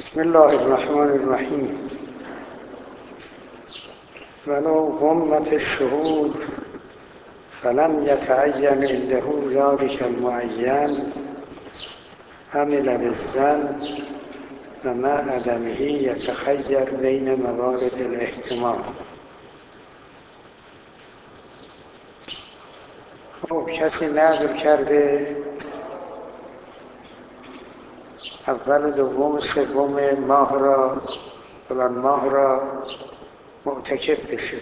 بسم الله الرحمن الرحیم. ولو غمت الشهور فلم يتعين عنده ذلك المعين عمل بالظن و مع عدمه يتخير بین موارد الاحتمال. خب کسی نظر کرده اول و دوم و سوم ماه را فلان ماه را معتکف بشه.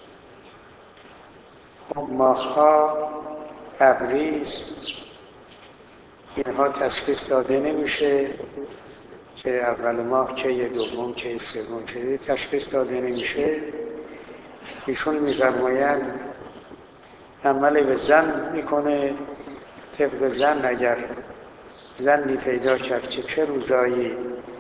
خب ماه‌ها ابریست، اینها تشخیص داده نمیشه که اول ماه که دوم که سوم که تشخیص داده نمیشه. ایشون می‌فرمایند عمل به ظن میکنه. طبق ظن اگر ظنی پیدا کرد که چه روزایی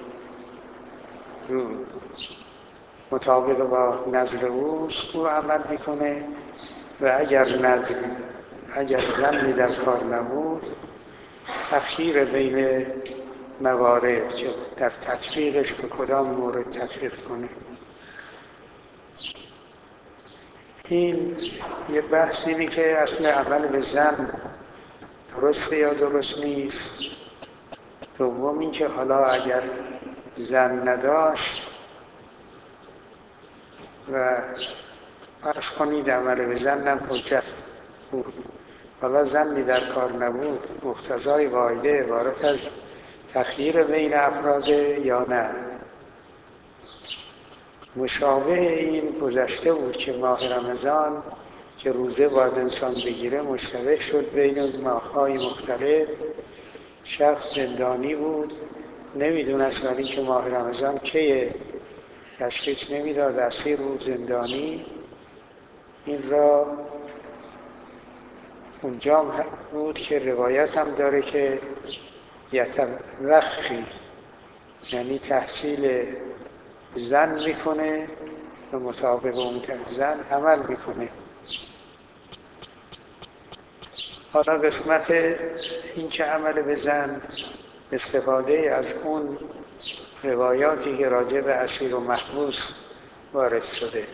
مطابق با نظر اوست او عمل میکنه و اگر ظنی در کار نبود تخییر بین موارد که در تطبیقش به کدام مورد تطبیق کنه. این یه بحث اینه که اصل عمل به ظن درسته یا درست نیست. دوم این که حالا اگر ظن نداشت و فرض کنید عمل به ظنم حجت بود، حالا ظنی در کار نبود، مقتضای قاعده عبارت از تخییر بین افراد یا نه. مشابه این گذشته بود که ماه رمضان که روزه باید انسان بگیره مشتبه شد بین ماه‌های مختلف. شخص زندانی بود، نمیدونست ولی که ماه رمضان کیه، تشخیص نمیداد، اسیر بود زندانی. این را اونجا بود که روایت هم داره که یتوخی، یعنی تحصیل ظن میکنه و مطابق اون ظن عمل میکنه. حالا قسمت این که عمل به ظن استفاده از اون روایاتی که راجع به اسیر و محبوس وارد شده.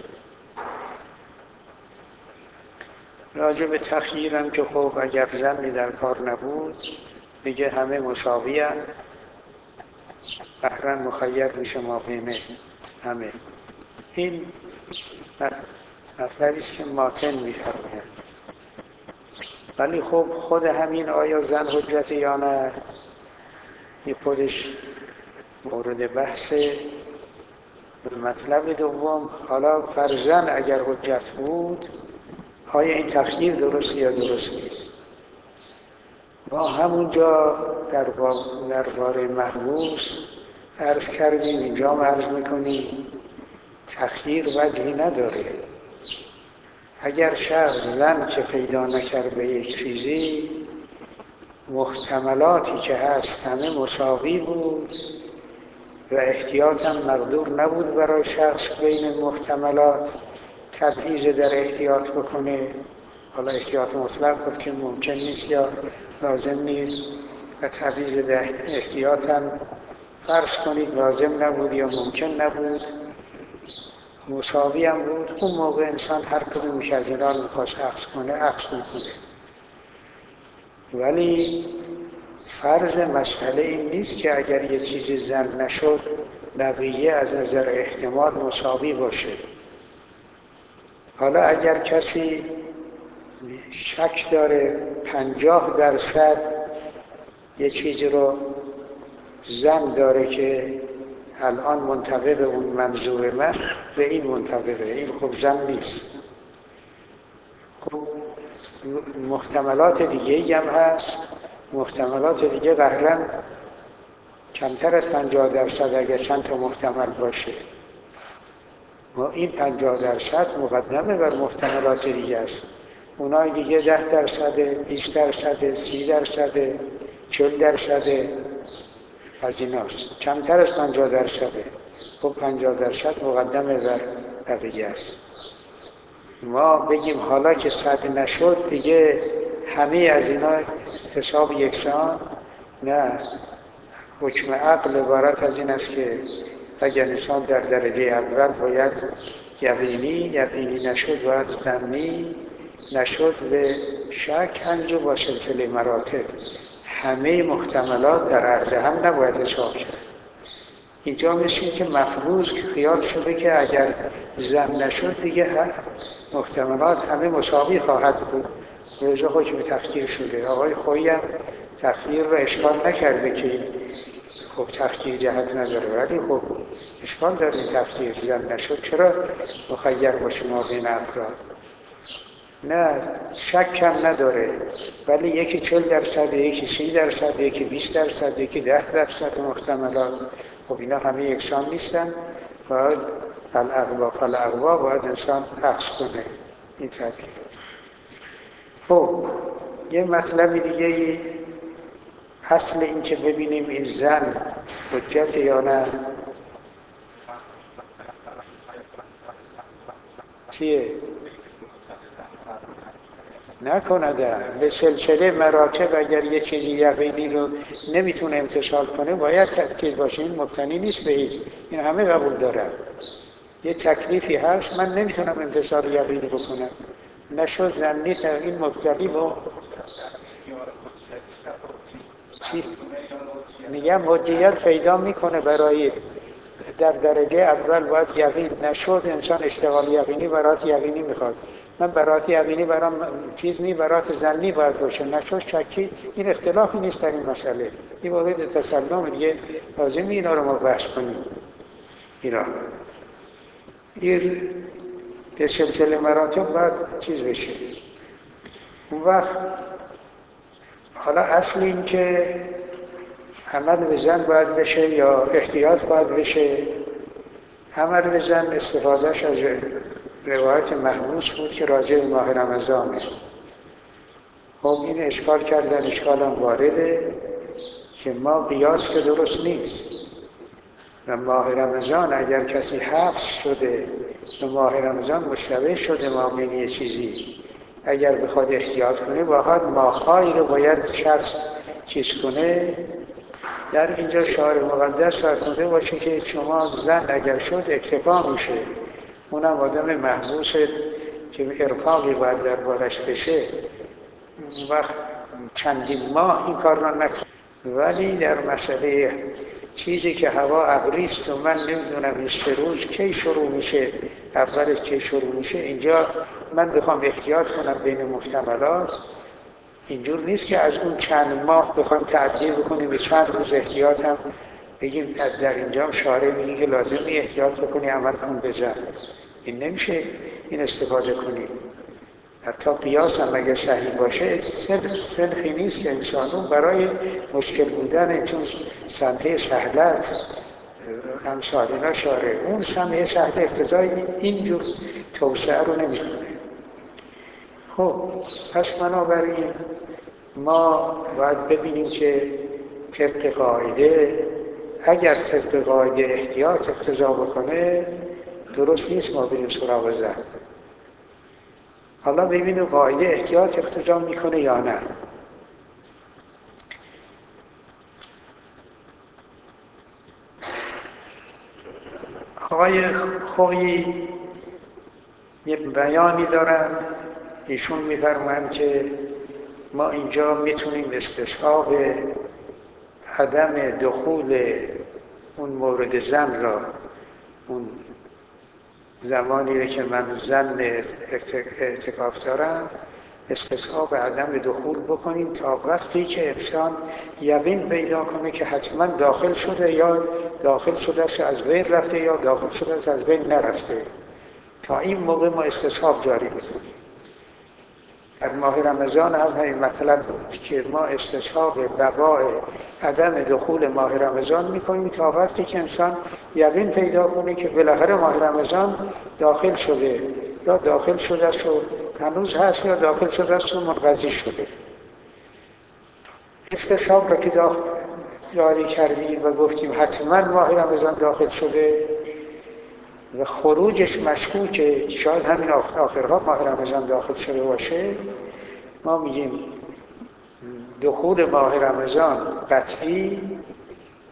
راجع به تخییرم که خب اگر ظنی در کار نبود دیگه همه مساوی هم، قهرن مخیر میشه ما بین همه. این مطلبی است که ماتن میفرماید. ولی خب خود همین آیا ظن حجت یا نه، این خودش مورد بحثه. مطلب دوم، حالا فرضاً اگر حجت بود آیا این تخییر درست یا درست نیست. ما همونجا درباره محبوس عرض کردیم، اینجا هم عرض میکنیم تخییر وجهی نداره. اگر شخص ظن که پیدا نکرد به یک چیزی، محتملاتی که هست همه مساوی بود و احتیاط هم مقدور نبود برای شخص بین محتملات تبعیض در احتیاط بکنه. حالا احتیاط مطلق بود که ممکن نیست یا لازم نیست و تبعیض در احتیاط هم فرض کنید لازم نبود یا ممکن نبود، مساوی هم بود. اون موقع انسان هر کدومش از اینا رو میخواست عکس کنه عکس میکنه. ولی فرض مسئله این نیست که اگر یه چیزی ظن نشد بقیه از نظر احتمال مساوی باشه. حالا اگر کسی شک داره 50% یه چیزی رو ظن داره که الان منطبق اون منظور من به این منطبقه، این خب ظن نیست. خب محتملات دیگه هم هست. محتملات دیگه قهرن کمتر از 50% اگر چند تا محتمل باشه. ما این 50% مقدمه بر محتملات دیگه است. اونای دیگه 10%، 20%، 30%، 40% از ایناست، کمتر از 50%. خب 50% مقدمه بر بقیه است. ما بگیم حالا که 100 نشد دیگه همه از اینا حساب یکسان، نه. حکم عقل عبارت از این است که اگر انسان در درجه اول باید یقینی نشد باید ظنی نشد به شک، همینجور با سلسله مراتب همه محتملات در عقل هم نباید حساب شد. اینجا مثل این که مفروض خیال شده که اگر ظن نشد دیگه محتملات همه مساوی خواهد بود، لذا حکم تخییر شده. آقای خویی هم تخییر را اشکال نکرده که خب تخییر جهت نداره، ولی خب اشکال داره این تخییر ظن نشد چرا مخیر باشه ما بین افراد؟ نه، شک هم نداره، ولی یکی 40%، یکی 30%، یکی 20%، یکی 10% محتملات، خب اینا همه یکسان نیستن، باید الاغوا باید انسان عکس کنه این طبیعه. خب یه مطلب دیگه، اصل این که ببینیم این زن حجت یا نه چیه؟ نکنده به سلسله مراتب اگر یه چیزی یقینی رو نمیتونه امتثال کنه باید تأکید باشه، این مبتنی نیست به هیچ، این همه قبول دارن. یه تکلیفی هست من نمیتونم امتثال یقینی بکنم، نشد زنی این مبتلی با چی؟ میگم حجیت پیدا میکنه برای در درجه اول باید یقین نشد انسان اشتغال یقینی برات یقینی میخواد، من برات یقینی برام چیز نی برات زنی باید باشه، نشد شکی، این اختلافی نیست در این مسئله، این واقعی تسلم دیگه لازم اینا رو ما بحث کنیم. این به سلسله مراتب باید چیز بشه. اون وقت حالا اصل این که عمل به زن باید بشه یا احتیاط باید بشه. عمل به زن استفادهش از روایت محبوس بود که راجع به ماه رمضانه. خب این اشکال کردن، اشکال هم وارده که ما قیاس که درست نیست و ماه رمضان اگر کسی حفظ شده و ماه رمضان مشتبه شده ما بین یه چیزی، اگر بخواد احتیاط کنه باید ماه‌هایی رو باید شخص چیز کنه. در اینجا شعار مقدس فرموده باشه که شما زن اگر شد اکتفا میشه، اونم آدم محبوس که ارقاقی باید دربارش بشه، اون وقت چندین ماه این کار را نکنه. ولی در مسئله چیزی که هوا ابریست و من نمیدونم این 3 روز کی شروع میشه، اولش کی شروع میشه، اینجا من بخوام احتیاط کنم بین محتملات، اینجور نیست که از اون چند ماه بخوام تعدیل بکنیم به چند روز احتیاط هم بگیم. در اینجا هم شارع میگه که لازمی احتیاط بکنی عمل کن بزن، این نمیشه این استفاده کنیم. حتی قیاس هم اگر صحیح باشه سنخی نیست که انسانون برای مشکل بودن چون سنحه سهلت امثال اینا شارع اون سنحه سهل اقتضای اینجور توسعه رو نمیکنه. خب پس بنابراین ما باید ببینیم که طبق قاعده اگر طبق قاعده احتیاط اقتضا بکنه درست نیست ما بریم سراغ زن. حالا ببینیم قاعده احتیاط اقتضا میکنه یا نه. آقای خویی یه بیانی دارن، ایشون میفرمایند که ما اینجا میتونیم استصحاب عدم دخول اون مورد زن را، اون زمانی را که من زن اعتکاف دارم، استصحاب عدم دخول بکنیم تا وقتی که انسان یقین پیدا کنه که حتما داخل شده یا داخل شده است از بین رفته یا داخل شده است از بین نرفته. تا این موقع ما استصحاب جاری بکنیم. در ماه رمضان هم همین مطلب بود که ما استصحاب بقای عدم دخول ماه رمضان میکنیم تا وقتی که انسان یقین پیدا کنه که بالاخره ماه رمضان داخل شده یا داخل شده است و هنوز هست یا داخل شده است و منقضی شده. استصحاب را که جاری کردیم و گفتیم حتما ماه رمضان داخل شده و خروجش مشکوکه، شاید همین آخرها ماه رمضان داخل شده باشه، ما میگیم دخول ماه رمضان قطعی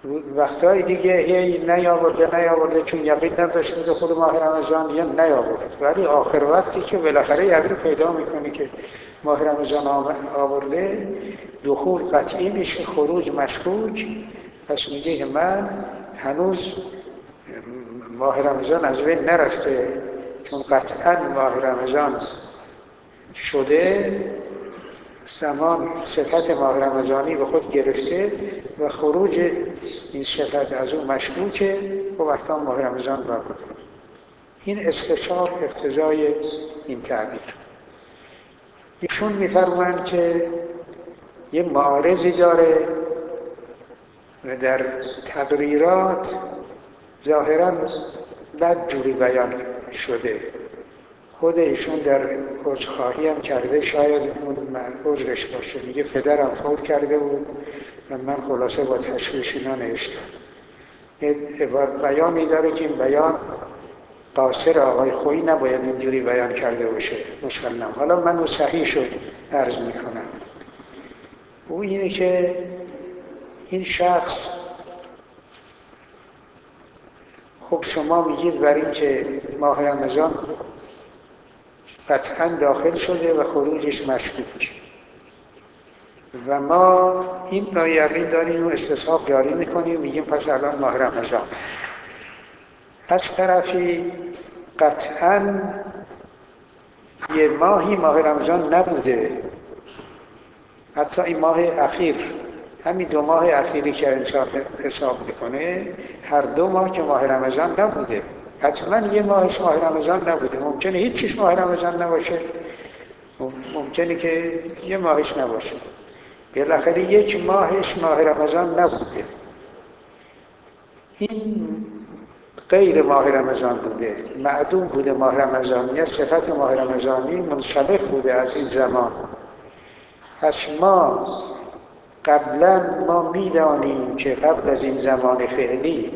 وقتهای دیگه نیاورده چون یقین نداشته به خود ماه رمضان یا نیاورده، ولی آخر وقتی که بالاخره یقین پیدا میکنه که ماه رمضان آورده، دخول قطعی میشه، خروج مشکوک. پس میگه من هنوز ماه رمضان از بین نرفته، چون قطعا ماه رمضان شده، زمان صفت ماه رمضانی به خود گرفته و خروج این صفت از اون مشکوکه و وقتا ماه رمضان برگزار. این استشعار اقتضای این تعبیر. ایشون می‌فرمایند که یه معارضی داره و در تقریرات ظاهراً بد جوری بیان شده. خود ایشون در عذرخواهی هم کرده، شاید اون عذرش باشه. میگه پدرم فوت کرده بود و من خلاصه با تشویش اینا نوشتم. یه بیانی داره که این بیان قاصر آقای خویی نباید اینجوری بیان کرده باشه مسلم. حالا من اون صحیح شد عرض میکنم. او اینه که این شخص، خب شما میگید برای این که ماه رمضان قطعا داخل شده و خروجش مشکوک و ما این را یقین داریم و استصحاب جاری میکنیم، میگیم پس الان ماه رمضان. از طرفی قطعا یه ماهی ماه رمضان نبوده، حتی این ماه اخیر، همین 2 ماه اخیری که انسان حساب میکنه، هر 2 ماه که ماه رمضان نبوده. حتما یه ماهش ماه رمضان نبوده. ممکنه هیچ چیز ماه رمضان نباشه، ممکنه که یه ماهش نباشه، بالاخره 1 ماهش ماه رمضان نبوده. این غیر ماه رمضان بوده، معدوم بوده ماه رمضان، یا صفت ماه رمضانی منسلخ بوده از این زمان. پس ما قبلا ما میدانیم که قبل از این زمان فعلی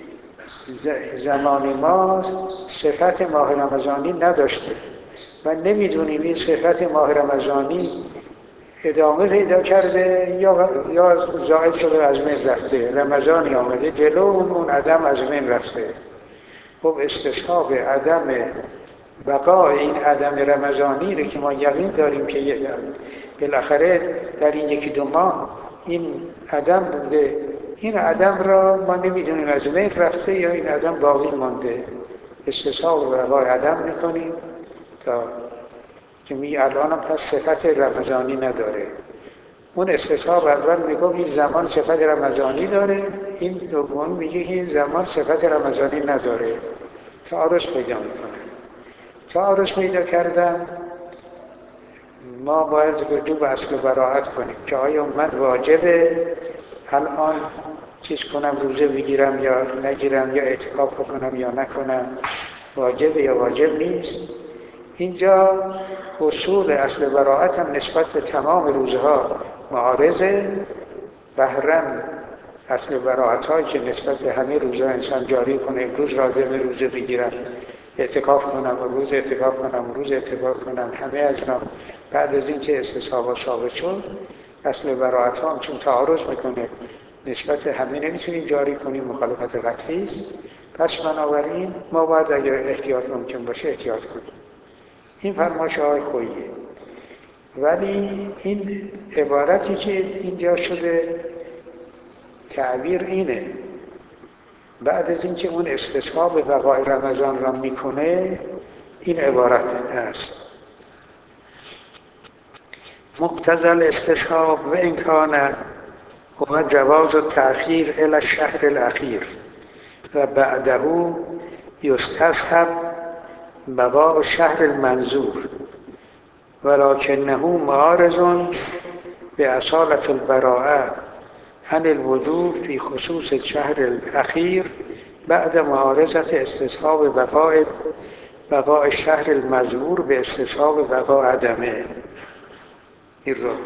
زمان ما صفت ماه رمضانی نداشته و نمیدونیم این صفت ماه رمضانی ادامه پیدا کرده یا زائد شده از بین رفته، رمضانی آمده جلو اون عدم از بین رفته. خب استصحاب عدم بقای این عدم رمضانی رو که ما یقین داریم که بالاخره در این 1-2 ماه این عدم بوده، این عدم را ما نمیدونیم از بین رفته یا این عدم باقی مانده. استصحاب بقای عدم میکنیم تا که می الان هم پس صفت رمضانی نداره. اون استصحاب اول میگه این زمان صفت رمضانی داره، این دوم میگه این زمان صفت رمضانی نداره. تعارض پیدا میکنه. تعارض پیدا کردن ما باید رجوع به اصل براءت کنیم که آیا من واجبه الان چیز کنم، روزه بگیرم یا نگیرم، یا اعتکاف کنم یا نکنم، واجبه یا واجب نیست. اینجا اصول اصل براءت هم نسبت به تمام روزها معارضه. بهرم اصل براءت هایی که نسبت به همه روزها انسان جاری کنه، امروز لازمه روزه بگیرم، اعتکاف کنم، روز اعتکاف کنم، روز اعتکاف کنم، همه از اینا بعد از این که استصحاب ثابت شد، اصل براءت ها هم چون تعارض میکنه نسبت همه نمیتونیم جاری کنیم، مخالفت قطعی است. پس بنابراین ما باید اگر احتیاط ممکن باشه احتیاط کنیم. این فرمایش آقای خوییه. ولی این عبارتی که اینجا شده تعبیر اینه، بعد از اینکه اون استصحاب بقای رمضان را میکنه این عبارت است: مقتضی الاستصحاب و ان کان هو جواز التأخیر الی الشهر الاخیر و بعده یستصحب بقاء الشهر المنظور ولکنه معارض باصالة البراءة عن الوجوب في خصوص الشهر الاخیر بعد معارضة استصحاب بقاء الشهر المذکور به استصحاب بقاء عدمه. این رو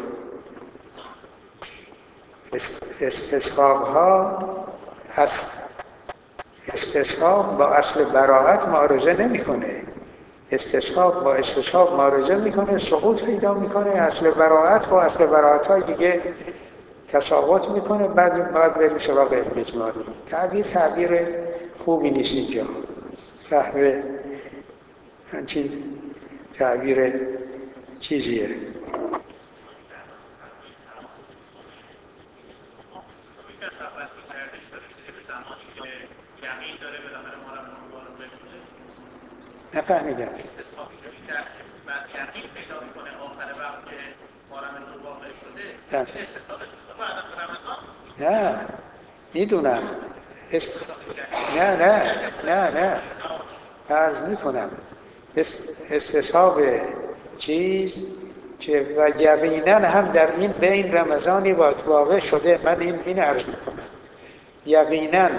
استصحاب ها استصحاب با اصل براءت معارضه نمیکنه. استصحاب با استصحاب معارضه میکنه، سقوط پیدا میکنه. اصل براءت با اصل براءت های دیگه تساوات میکنه، بعد بریم سراغ اجمالی. تعبیر خوبی نیست اینجا، صحبه همچین تعبیر چیزیه. نفهمیدم. نه میدونم. نه عرض میکنم استصحاب چیز که و یقینا هم در این بین رمضانی واقع شده. من این عرض میکنم یقینا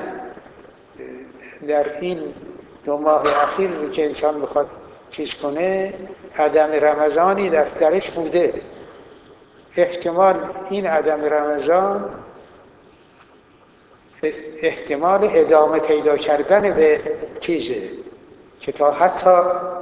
در این 2 ماه اخیر که انسان میخواد چیز کنه عدم رمضانی درش بوده. احتمال این عدم رمضان احتمال ادامه پیدا کردن به چیزه که تا حتی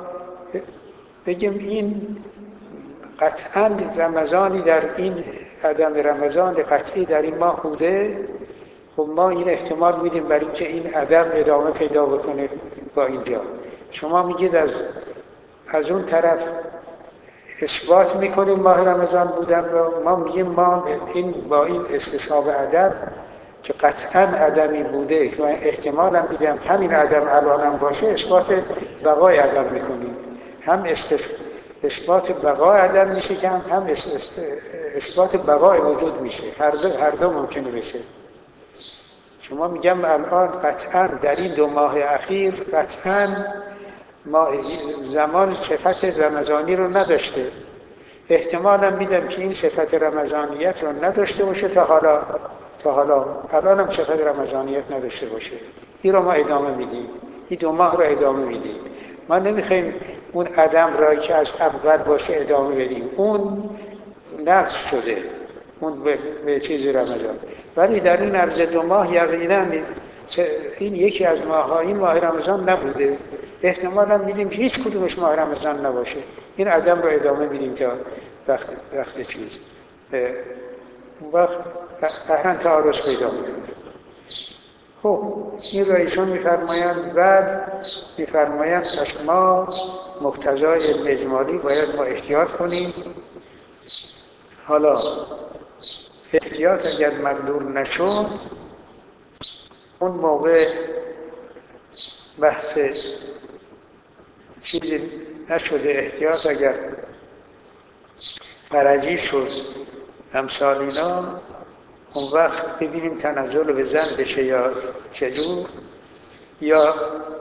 بگیم این قطعا رمضانی در این عدم رمضان قطعی در این ماه بوده. خب ما این احتمال میدیم برای اینکه این عدم ادامه پیدا بکنه با اینجا. شما میگید از اون طرف اثبات میکنیم ماه رمضان بودن رو، ما میگیم ما با این استصحاب عدم که قطعا عدمی بوده که احتمال هم میدیم همین عدم الان هم باشه، اثبات بقای عدم میکنیم. هم اثبات بقای عدم میشه که هم اثبات بقای وجود میشه. هر دو ممکنه بشه. شما میگم الان قطعا در این 2 ماه اخیر قطعا ما زمان صفت رمضانی رو نداشته. احتمالا میدم که این صفت رمضانیت رو نداشته باشه تا حالا الان هم صفت رمضانیت نداشته باشه. این رو ما ادامه میدیم، این 2 ماه رو ادامه میدیم. ما نمیخوایم اون عدم را که از اول باشه ادامه بدیم، اون نقص شده اون به چیز رمضان. ولی در این عرض 2 ماه یقینا این یکی از ماه‌ها این ماه رمضان نبوده. احتمالا میدیم که هیچ کدومش ماه رمضان نباشه. این عدم رو ادامه میدیم تا وقت چیز اون وقت قهرن تعارض پیدا میکنه. خب این را ایشون میفرمایند. بعد میفرمایند پس ما مقتضای علم اجمالی باید ما احتیاط کنیم. حالا احتیاط اگر مقدور نشد، اون موقع بحث چیزی نشده. احتیاط اگر فرجی شد امثال اینا، اون وقت ببینیم تنزل به زن بشه یا چجور، یا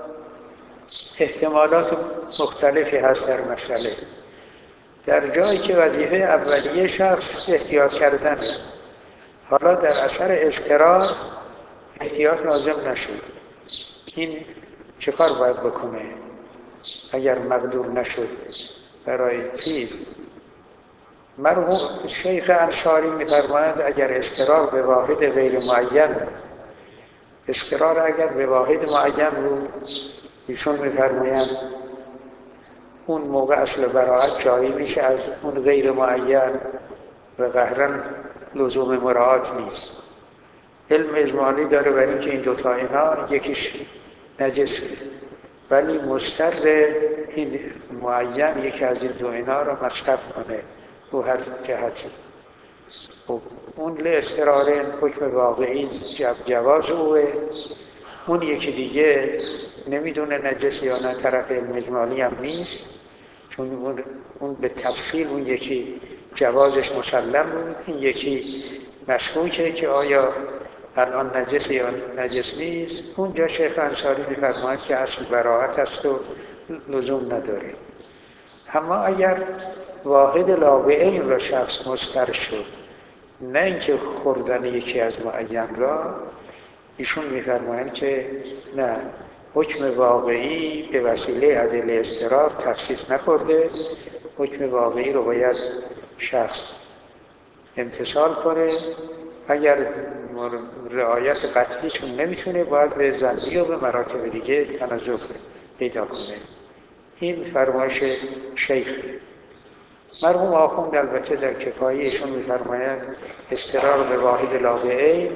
احتمالات مختلفی هست در مسئله. در جایی که وظیفه اولیه شخص احتیاط کردنه، حالا در اثر اضطرار احتیاط لازم نشد، این چه کار باید بکنه اگر مقدور نشد برای چیز؟ مرحوم شیخ انصاری می‌فرمایند اگر اضطرار به واحد غیر معین، اضطرار اگر به واحد معین بود، ایشون می‌فرمایند اون موقع اصل براءت جاری میشه از اون غیر معین و قهراً لزوم مراعات نیست. علم اجمالی داره برای اینکه این 2 تا اینا یکیش نجسه، ولی مضطر این معین یکی از این 2 اینا رو مصرف کنه رو هر جهتی. خب اون لاضطرار حکم واقعی جواز اوه. اون یکی دیگه نمیدونه نجس یا نه، طرف علم اجمالی هم نیست، چون اون به تفصیل اون یکی جوازش مسلم بود، این یکی مشکوکه که آیا الان نجس یا نجس نیست. اونجا شیخ انصاری می‌فرماید که اصل براءت است و لزوم نداره. اما اگر واحد لاغعین را شخص مضطر شد، نه اینکه خوردن یکی از معین را، ایشون می‌فرمایند که نه، حکم واقعی به وسیله ادله اضطرار تخصیص نخورده. حکم واقعی رو باید شخص امتثال کنه. اگر رعایت قطعیشون نمیتونه، باید به ظنی و به مراتب دیگه تنزل پیدا کنه. این فرمایش شیخه. مرحوم آخوند البته در کفایهشون می‌فرمایند اضطرار به واحد لا به عین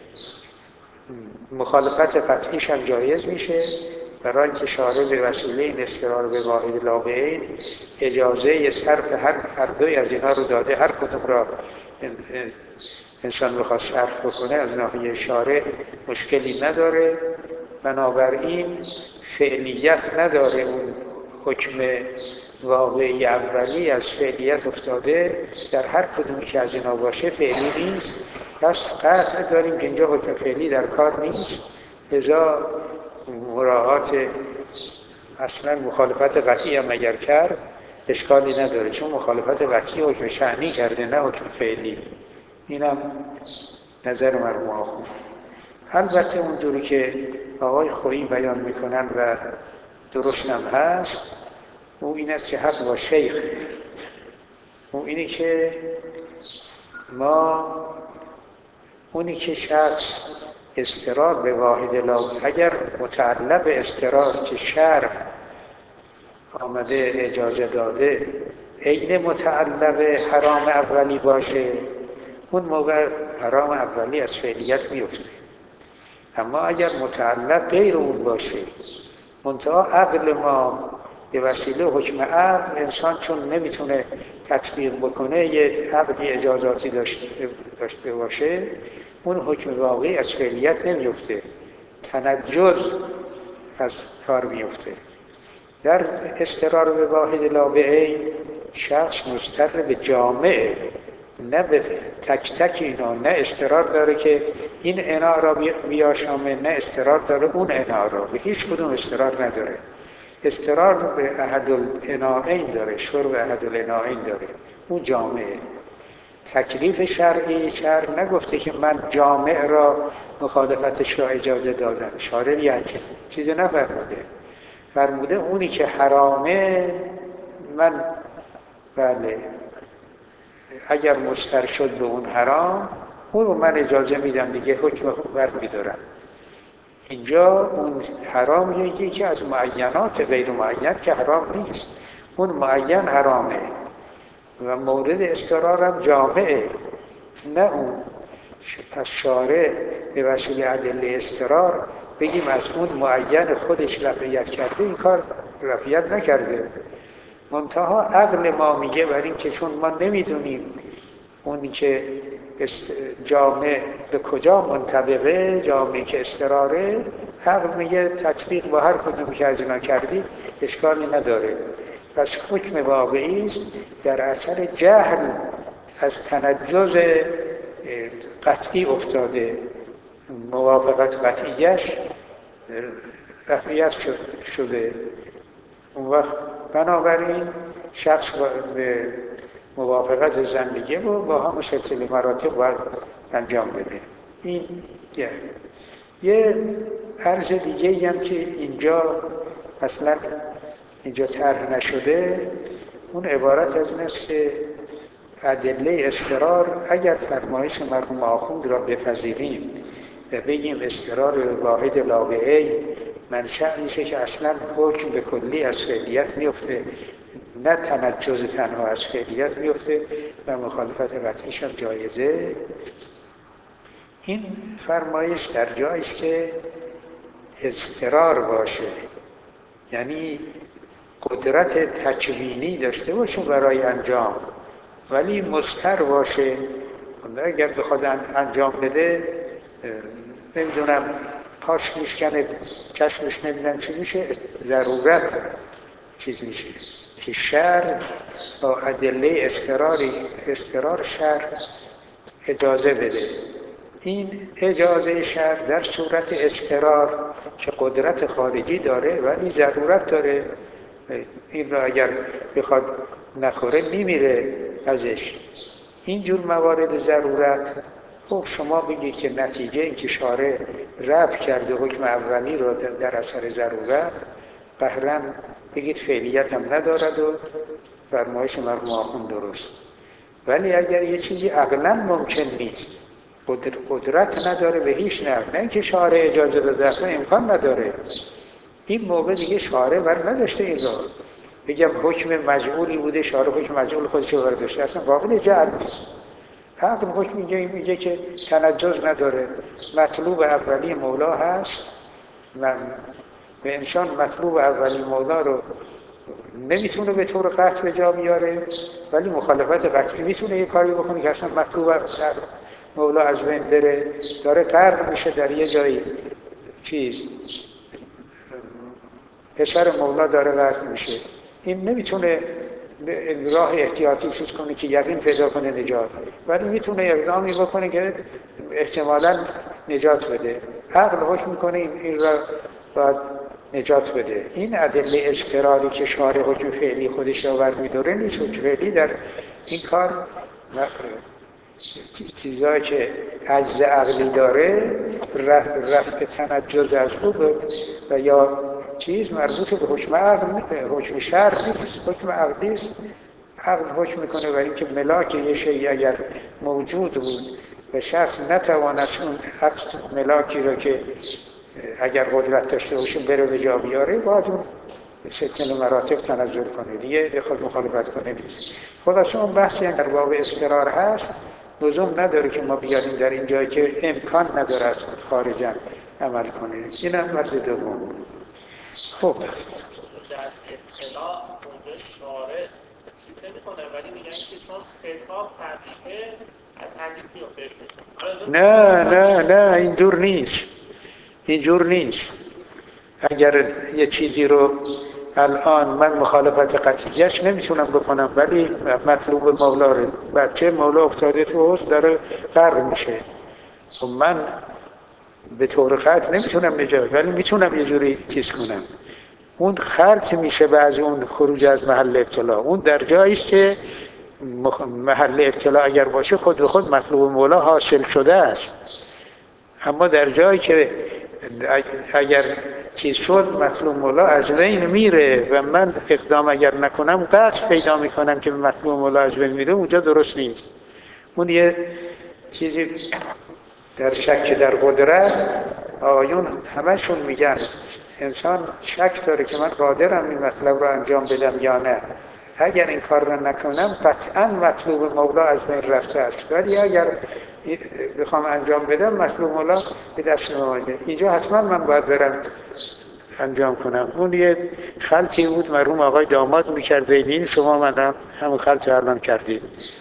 مخالفت قطعیش هم جایز میشه، برای اینکه شارع به وسیله این اضطرار به واحد لا به عین اجازه صرف هر دوی از اینا رو داده. هر کدوم را انسان بخواد صرف بکنه از ناحیه شارع مشکلی نداره، بنابراین فعلیت نداره. اون حکم واقعی اولی از فعلیت افتاده، در هر کدومی که از اینا باشه فعلی نیست. پس قطع داریم که اینجا حکم فعلی در کار نیست، لذا مراعات اصلا مخالفت قطعی هم اگر کرد اشکالی نداره، چون مخالفت قطعی حکم شأنی کرده نه حکم فعلی. اینم نظر مرحوم آخوند. البته اونجوری که آقای خویی بیان میکنن و درست هم هست، او این است که حق با شیخ، او اینه که اونی که شخص اضطرار به واحد لا، اگر متعلق به اضطرار که شرع آمده اجازه داده عین متعلق حرام اولی باشه، اون موقع حرام اولی از فعلیت میفته. اما اگر متعلق غیر اون باشه، منتها عقل ما به وسیله حکم عقل انسان چون نمیتونه تطبیق بکنه، یه عقلی اجازاتی داشته باشه، اون حکم واقعی از فعلیت نمیفته، تنجز از کار میفته. در اضطرار به واحد لا به عین شخص مضطر به جامعه، نه به تک تک اینا، نه اضطرار داره که این اناء را بیاشامه، نه اضطرار داره اون اناء را، به هیچ کدوم اضطرار نداره. اضطرار به احد الاناءین داره، شرب احد الاناءین داره، اون جامعه. تکلیف شرعی، شرع نگفته که من جامع را مخالفتش را اجازه دادم، شارع یک چیز نفرموده، فرموده اونی که حرامه من بله اگر مضطر شد به اون حرام، اون رو من اجازه میدم دیگه، حکم بر میدارم. اینجا اون حرام یکی از معینات، غیر معین که حرام نیست، اون معین حرامه و مورد اضطرارم جامعه، نه اون. پس شارع به وسیله ادله اضطرار بگیم از اون معین خودش رفعیت کرده، این کار رفعیت نکرده. منتها عقل ما میگه برای این که چون ما نمیدونیم اونی که جامع به کجا منطبقه، جامعی که اضطراره، عقل میگه تطبیق با هر کدوم که از اینا کردی اشکالی نداره. پس حکم واقعی است در اثر جهل از تنجز قطعی افتاده، موافقت قطعیش رفعیت شده. اون وقت بنابراین شخص به موافقت زن دیگه با هم سلسله مراتب باید انجام بده. این یه عرض دیگه هم که اینجا اصلا اینجا طرح نشده، اون عبارت از این است که ادله اضطرار اگر فرمایش مرحوم آخوند را بپذیریم و بگیم اضطرار واحد لا به عین منشأ میشه که اصلا حکم به کلی از فعلیت میفته، نه تنجز تنها از فعلیت میفته و مخالفت قطعیش هم جایزه. این فرمایش در جایش که اضطرار باشه، یعنی قدرت تکوینی داشته باشه برای انجام، ولی مضطر باشه. اگر بخواد انجام بده، نمیدونم پاش میشکنه، چشمش نمیدن چی میشه، ضرورت چیز میشه که شرع با ادله اضطرار شرع اجازه بده. این اجازه شرع در صورت اضطرار که قدرت خارجی داره ولی ضرورت داره، این را اگر بخواد نخوره میمیره ازش. اینجور موارد ضرورت، خب شما بگید که نتیجه این که شارع رفع کرده حکم اولی را در اثر ضرورت، قهرن بگید فعلیت هم ندارد و فرمایش مرحوم آخوند درست. ولی اگر یه چیزی عقلاً ممکن نیست، قدرت نداره به هیچ نحو، نه اینکه شارع اجازه داده، اصلا امکان نداره، این موقع دیگه شارع بر نداشته این را، بگم حکم مجعولی بوده، شارع حکم مجعول خودش رو برداشته، اصلا قابل جعل نیست. عقل حکم میگه که تنجز نداره، مطلوب اولی مولا هست، من به انسان مطلوب اولی مولا رو نمیتونه به طور قطع به جا بیاره، ولی مخالفت قطعی میتونه یه کاری بکنه که اصلا مطلوب مولا از بین بره، داره غرق میشه در یه جایی، پسر مولا داره غرق میشه، این نمیتونه راه احتیاطی چیز کنه که یقین پیدا کنه نجات، ولی میتونه اقدامی بکنه که احتمالاً نجات بده. عقل حکم میکنه این را باید نجات بده. این ادله اضطراری که شارع حکم فعلی خودش را برمی‌داره نیست. حکم فعلی در این کار چیزایی که عجز عقلی داره رفع تنجز از او و یا چیز مربوط به حکم عقل، حکم شرع نیست، حکم عقلی است. عقل حکم میکنه برای اینکه ملاک یه شیء اگر موجود بود و شخص نتوانست اون عکس ملاکی رو که اگر قدرت داشته باشه بره به جا بیاره، باید اون ستن مراتب تنزل کنه دیگه، بخواد مخالفت کنه نیست. خلاصه اون بحثی در باب اضطرار هست، لزوم نداره که ما بیاریم در این جایی که امکان نداره از خارجا عمل کنه. این هم مرد دوم. خب در اطلاع اونجا شارع چیز نمی‌کنه، ولی میگن که چون خطاب تبلیغه از حدیث میفته. نه اینجور نیست. اگر یه چیزی رو الان من مخالفت قطعیش نمیتونم بکنم، ولی مطلوب مولا رو، بچه مولا افتاده تو حوض داره غرق میشه، خب من به طور قطع نمیتونم نجات، ولی میتونم یه جوری چیز کنم. اون خرج میشه بعد اون خروج از محل ابتلا. اون در جایی است که محل ابتلا اگر باشه خود به خود مطلوب مولا حاصل شده است. اما در جایی که اگر چیز شد مطلوب مولا از بین میره و من اقدام اگر نکنم قطع پیدا میکنم که مطلوب مولا از بین میره، اونجا درست نیست. اون یه چیزی در شک در قدرت آقایون همشون میگن انسان شک داره که من قادرم این مطلب رو انجام بدم یا نه. اگر این کار رو نکنم قطعا مطلوب مولا از بین رفته است، ولی اگر بخوام انجام بدم مطلوب مولا به دست نمیاد. اینجا حتما من باید برم انجام کنم. اون یه خلطی بود مرحوم آقای داماد میکرده، این شما من همون خلط الان کردید.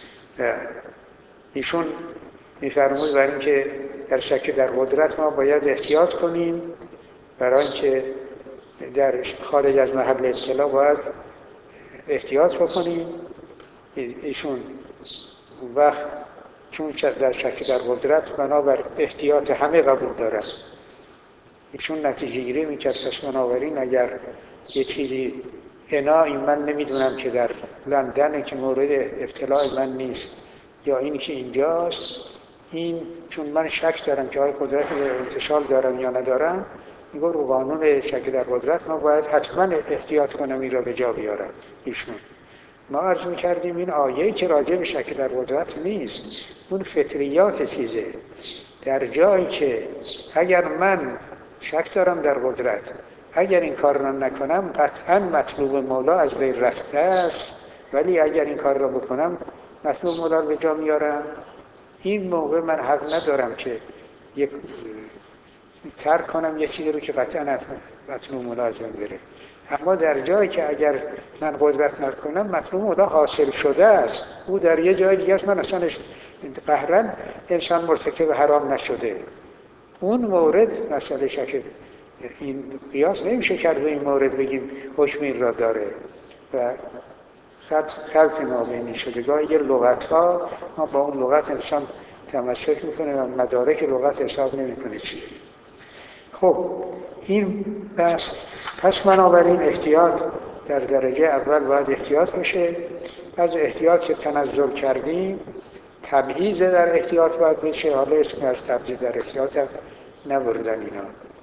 ایشون میفرمود برای اینکه در شک در قدرت ما باید احتیاط کنیم، برای اینکه در خارج از محل اطلاع باید احتیاط بکنیم. ایشون وقت چون در شک در قدرت بنابر احتیاط همه قبول دارن، ایشون نتیجه گیری میکرد. پس بنابراین اگر یه چیزی این من نمیدونم که در لندن که مورد اطلاع من نیست یا این که اینجاست، این چون من شک دارم که آیا قدرت انتشال دارم یا ندارم، میگه رو قانون شک در قدرت ما باید حتما احتیاط کنم این را به جا بیارم. ایشون ما عرض میکردیم این آیه که راجع به شک در قدرت نیست، اون فطریات چیزه. در جایی که اگر من شک دارم در قدرت، اگر این کار را نکنم قطعا مطلوب مولا از بین رفته است، ولی اگر این کار را بکنم مطلوب مولا رو به جا میارم، این موقع من حق ندارم که یک ترک کنم یه چیزی رو که قطعا مطلوب مولا از بین بره. اما در جایی که اگر من قدرت نکنم مطلوب مولا حاصل شده است، او در یه جای دیگه است، من اصلا قهرن انسان مرتکب حرام نشده، اون مورد مسئله شک این قیاس نمیشه کرد به این مورد بگیم حکم این را داره و خلط نابینی شدگاه یه لغت ها ما با اون لغت انسان تمسک میکنه و مدارک لغت حساب نمیکنه چیه. خب این پس بنابراین احتیاط در درجه اول باید احتیاط میشه. از احتیاط که تنزل کردیم تبعیض در احتیاط باید بشه. حالا اسم از تبعیض در احتیاط هم نبردن اینا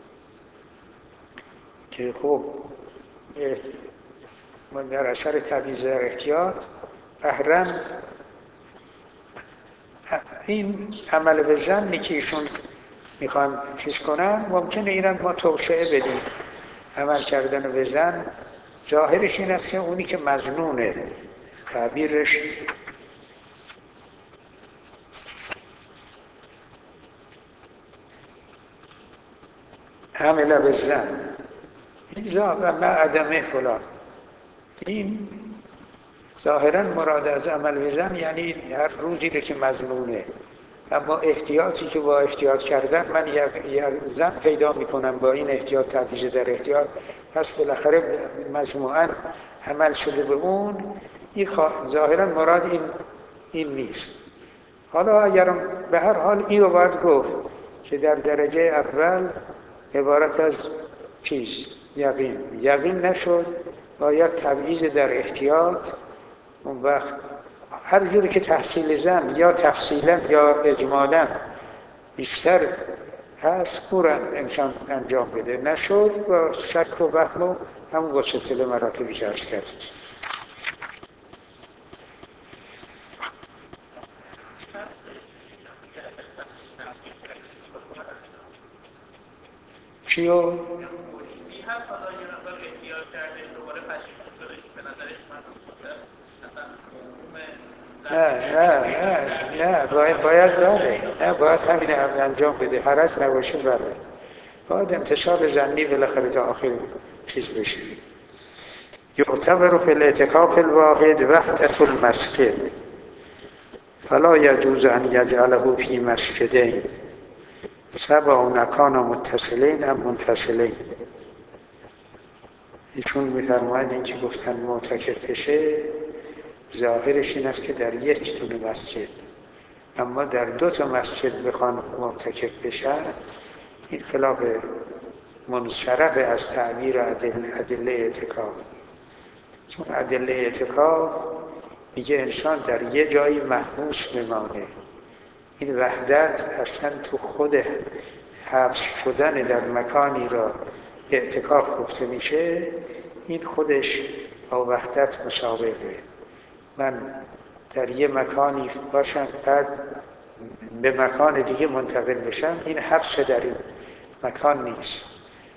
که خب من در اثر تبعیض در احتیاط احرم این عمل به ظنی که ایشون میخوان چیز کنن، ممکنه اینم ما توسعه بدیم. عمل کردن به ظن ظاهرش این است که اونی که مظنونه تعبیرش عمل بالظن، این و ما عدمه فلان، این ظاهرا مراد از عمل بالظن یعنی هر روزی رو که مظنونه، اما احتیاطی که با احتیاط کردن من یک زن پیدا میکنم با این احتیاط تبدیل در احتیاط، پس بالاخره مجموعاً عمل شده به اون. این ظاهرا مراد این نیست. حالا اگر به هر حال این رو باید گفت که در درجه اول عبارت از یقین نشد، باید تبعیض در احتیاط. اون وقت هر جوری که تحصیل زن یا تفصیلا یا اجمالا بیشتر هست او را انسان انجام بده، نشد با شک و وهم و همون با سلسله مراتبی که عرض کرد. چیو؟ نه باید همین انجام بده، حرج نباشه. بله باید انتشار زنی بالاخره تا آخر چیز بشه. یعتبر فی الاعتکاف الواحد وحدت المسجد فلا یجوز ان یجعله فی مسجدین سواء کان متصلین ام منفصلین. ایشون می‌فرماید این که گفتن معتکف بشه ظاهرش این است که در یک دونه مسجد، اما در دو تا مسجد بخوان معتکف بشن، این خلاف منصرف از تعبیر ادله اعتکاف. چون ادله اعتکاف میگه انسان در یه جایی محبوس بمانه. این وحدت اصلا تو خود حبس شدن در مکانی را اعتکاف گفته میشه، این خودش با وحدت مساویه. من در یه مکانی باشم بعد به مکان دیگه منتقل بشم، این حبس در این مکان نیست.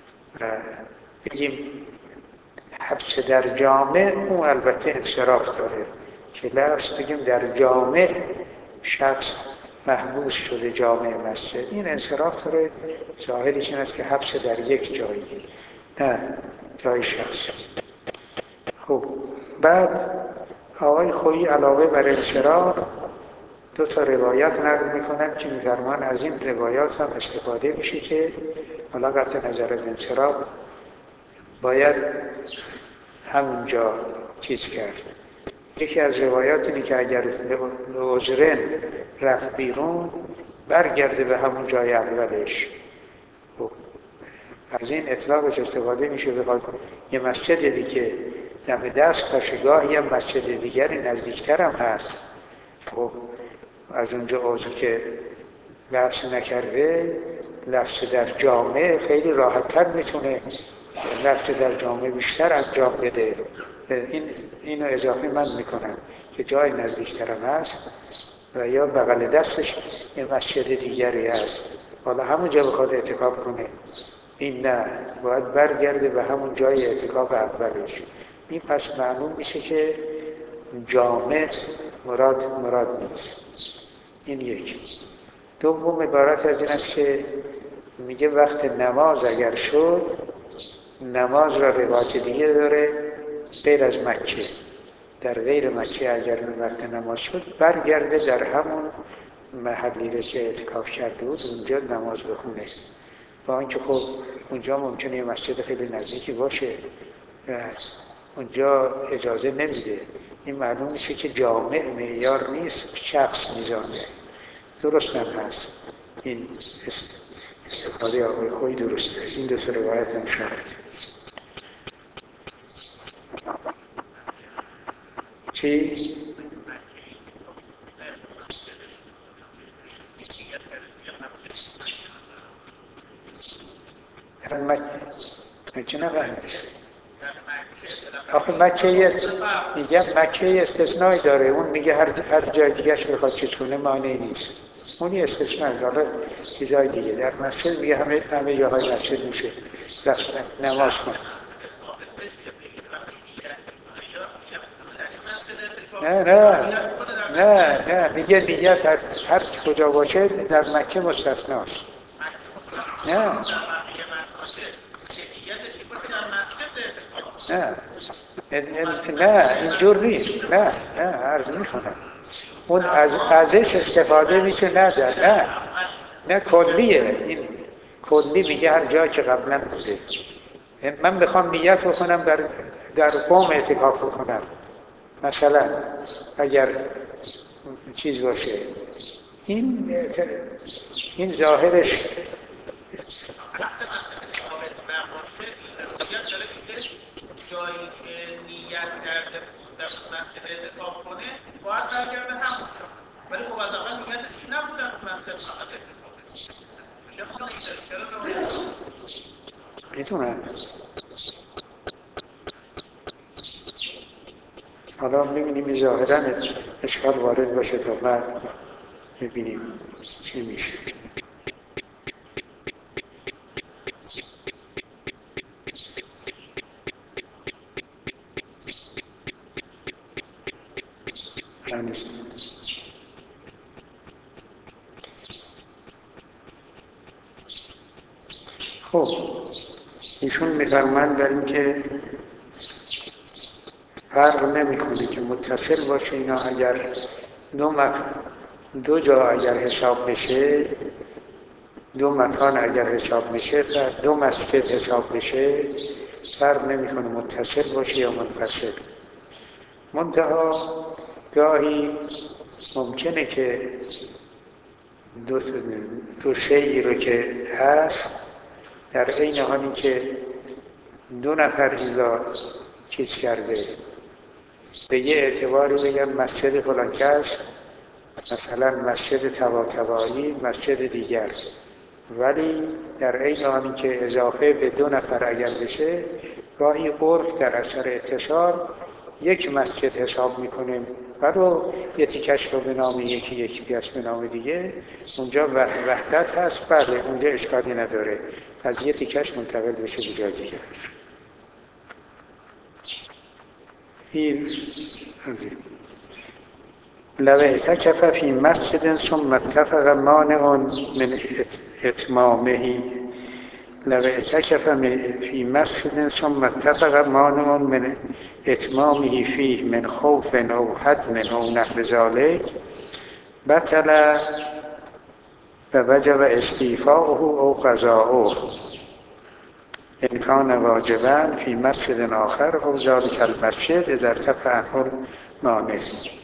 بگیم حبس در جامع، اون البته انصراف داره که لفظ بگیم در جامع شخص محبوس شده جامع مسجد، این انصراف داره. ظاهرش این است که حبس در یک جایی، نه جای شخص. خب بعد آقای خویی علاوه بر انصراف دو تا روایت نقل میکنن که میفرمان از این روایات هم استفاده میشه که حالا قطع نظر از انصراف باید همونجا چیز کرد. یکی از روایات اینه که اگر لعذرن رفت بیرون برگرده به همون جای اولش. خب از این اطلاقش استفاده میشه بخواد یه مسجد دیگه دم دست باشه، گاهی هم مسجد دیگری نزدیکتر هم هست. خب از اونجا عضو که لفظ نکرده، لفظ در جامعه خیلی راحت‌تر میتونه لفظ در جامعه بیشتر انجام بده. اینو اضافه من میکنم که جای نزدیکترم هست و یا بغل دستش یه مسجد دیگری هست، حالا همونجا بخواد اعتکاف کنه، این نه، باید برگرده به همون جای اعتکاف اولش. این پس معلوم میشه که جامع مراد نیست. این یکی. دوم عبارت از این است که میگه وقت نماز اگر شد، نماز را روایت دیگه داره غیر از مکه، در غیر مکه اگر وقت نماز شد برگرده در همون محلی رو که اعتکاف کرده بود اونجا نماز بخونه. با اینکه خب اونجا ممکنه یه مسجد خیلی نزدیکی باشه، اونجا اجازه نمیده. این معلوم میشه که جامع معیار نیست، شخص میزانه. درست هم هست این استفاده آقای خویی درسته. این دو تا روایت هم شاهد. چی؟ در مکه نفهمید. آخه مکه استثنایی داره، اون میگه هر جای دیگهش بخواد چیز کنه مانعی نیست، اونی استثنایی داره. چیزای دیگه در مسجد میگه همه جاهای مسجد میشه نماز کنه. نه میگه نیت از هر کجا باشه در مکه مستثناست. نه نه اینجور نیست. نه عرض میکنم اون ازش استفاده میشه نه کلیه. این کلی میگه هر جایی که قبلا بوده. من بخوام نیت بکنم در قوم اعتکاف بکنم، مثلا اگر چیز باشه، این ظاهرش جایی که نیت کرده در مسجد اعتکاف کنه باید برگرده همون، ولی خب از اول نیتش این نبود در مسجد فقط اعتکاف. میتونم حالا ببینیم ظاهرا اشکال وارد باشه تا بعد ببینیم چی میشه. خب ایشون میفرمایند در این که فرق نمیکنه که متصل باشه اینا، اگر دو جا اگر حساب بشه، دو مکان اگر حساب بشه، دو مسجد حساب بشه، فرق نمیکنه متصل باشه یا منفصل. منتها گاهی ممکنه که دو شیئی رو که هست در عین حالی که دو نفر اینجا چیز کرده به یه اعتباری بگن مسجد فلان کس، مثلا مسجد طباطبایی مسجد دیگر، ولی در عین حالی که اضافه به دو نفر اگر بشه گاهی عرف در اثر اتصال یک مسجد حساب میکنیم ولو یه تیکش رو به نام یکی دیگرش به نام دیگه، اونجا وحدت هست، بله اونجا اشکالی نداره از یه تیکش منتقل بشه به جای دیگر. لو اعتکف فی مسجد ثم اتفق مانع من اتمامه، لو اعتکف فی مسجد ثم اتفق مانع من اتمامه فیه من خوف او هدم او نحو ذلک بطل و وجب استیفاؤه او قضاؤه ان کان واجبا فی مسجد آخر او ذلک المسجد اذا ارتفع عنه المانع.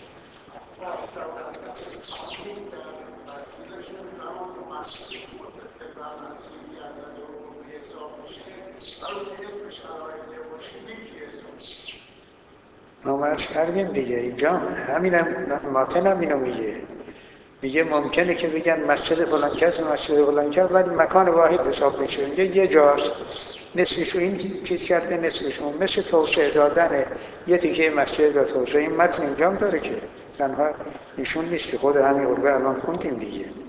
ما عرض کردیم دیگه اینجا همینم ماتنم اینو میگه ممکنه که بگن مسجد فلان کس مسجد فلان کس ولی مکان واحد حساب میشه، میگه یه جاست نصفشو این چیز کرده نصفشو، مثل توسعه دادن یه تیکه مسجد را توسعه. این متن اینجا داره که تنها ایشون نیست که خود همین عربه الان خوندیم دیگه.